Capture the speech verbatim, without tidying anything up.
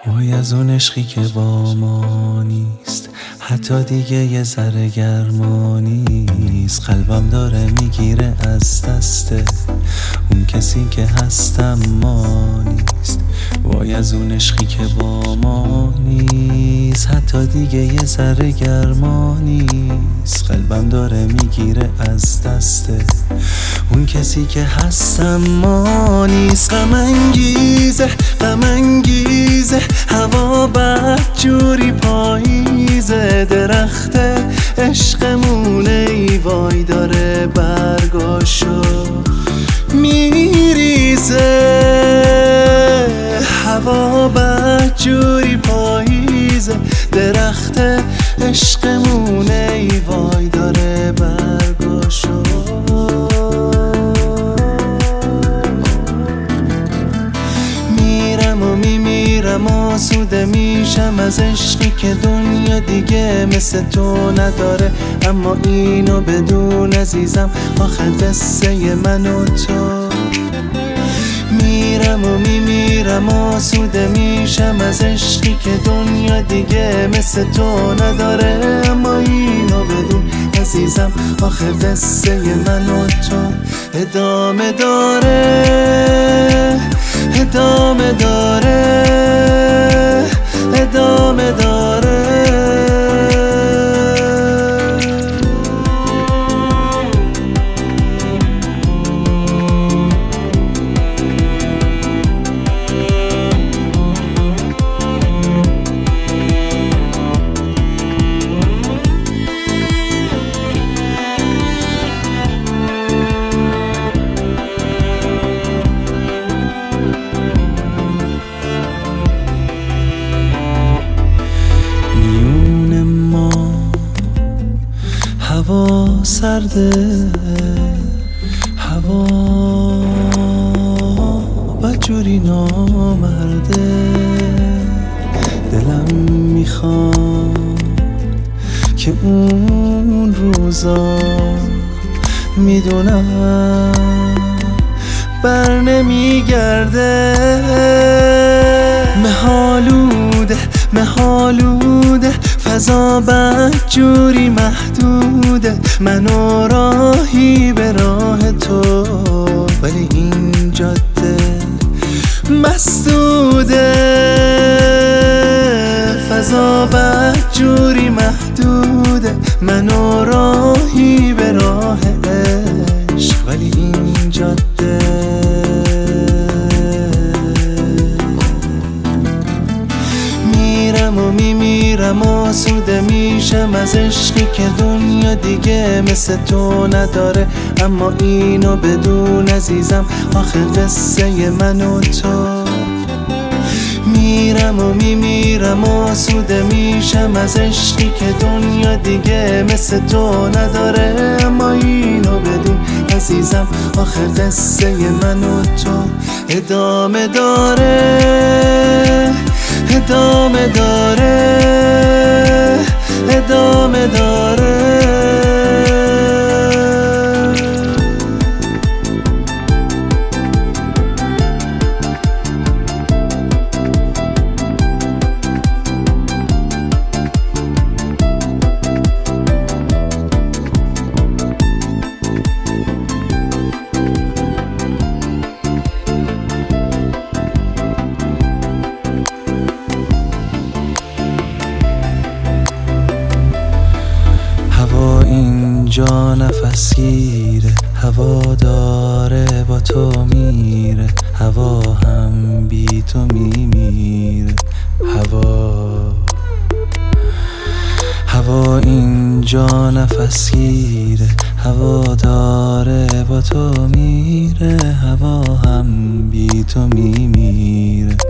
وای از اون عشقی که با ما نیست، حتی دیگه یه ذره گرما نیست. قلبم داره میگیره از دسته اون کسی که هستم ما نیست. وای از اون عشقی که با ما نیست، حتی دیگه یه ذره گرما نیست. قلبم داره میگیره از دسته اون کسی که هستم ما نیست. غم انگیزه غم انگیزه هوا بدجوری پاییزه، درخت عشقمونه ای وای داره برگاشو میریزه. هوا بدجوری پاییزه، درخت عشقمونه ای وای داره برگاشو. میرم و میمیرم آسوده میشم از عشقی که دنیا دیگه مثل تو نداره. اما اینو بدون عزیزم آخه قصه من و تو. میرم و میمیرم آسوده میشم از عشقی که دنیا دیگه مثل تو نداره. اما اینو بدون عزیزم آخه قصه من و تو ادامه داره ادامه داره ادامه داره. هوا سرده هوا بدجوری نامرده، دلم میخواد که اون روزا میدونم بر نمیگرده. مهالوده مهالوده فضا بدجوری محدوده، منو راهی به راه تو ولی این جاده مسدوده. فضا بدجوری محدوده، منو راهی به راه عشق ولی این جاده میمیرم آسوده میشم از عشقی که دنیا دیگه مثل تو نداره. اما اینو بدون عزیزم آخه قصه من و تو. میرم و میمیرم آسوده میشم از عشقی که دنیا دیگه مثل تو نداره. اما اینو بدون عزیزم آخه قصه من و تو ادامه داره ادامه داره ادامه داره. اینجا نفس گیره، هوا داره با تو میره، هوا هم بی تو میمیره. هوا هوا اینجا نفس گیره، هوا داره با تو میره، هوا هم بی تو میمیره.